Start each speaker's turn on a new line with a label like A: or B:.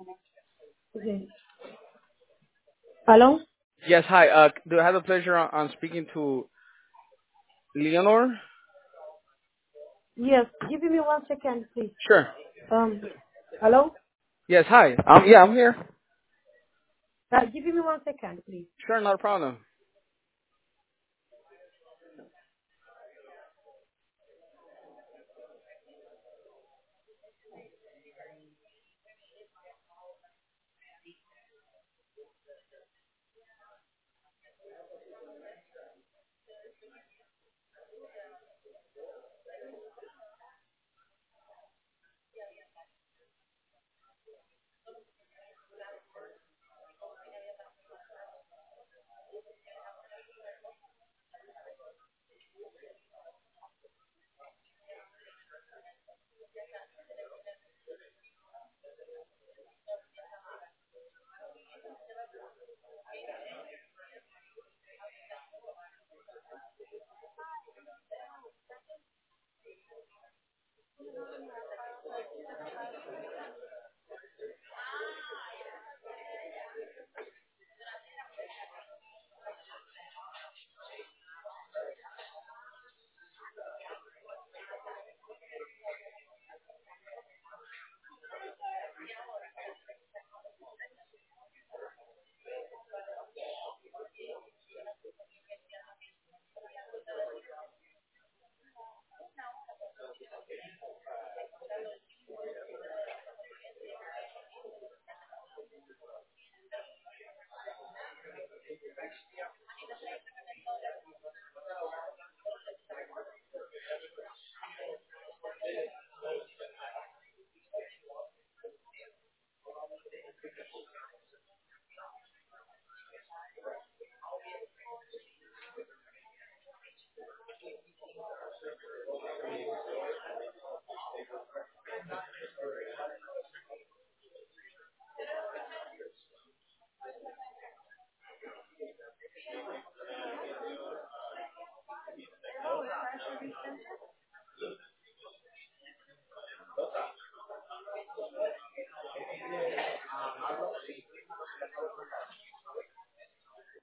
A: Okay. Hello?
B: Yes, hi. Do I have the pleasure on speaking to Leonor?
A: Yes. Give me 1 second, please.
B: Sure.
A: Um, hello?
B: Yes, hi. Yeah, I'm here.
A: Give me 1 second, please.
B: Sure, not a problem.